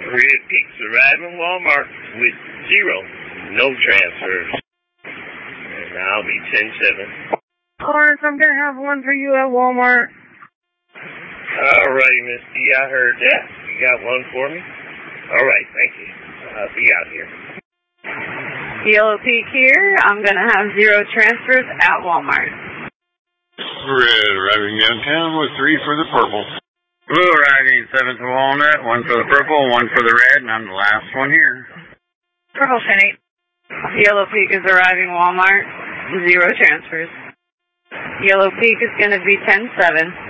Red Peaks arriving Walmart with 0. No transfers. And I'll be 10-7. Clarence, I'm going to have one for you at Walmart. All right, Misty, I heard that. You got one for me? All right, thank you. I'll be out here. Yellow Peak here. I'm going to have 0 transfers at Walmart. Red arriving downtown with 3 for the purple. Blue arriving 7 to Walnut, 1 for the purple, 1 for the red, and I'm the last one here. Purple 10-8. Yellow Peak is arriving Walmart. 0 transfers. Yellow Peak is going to be 10-7.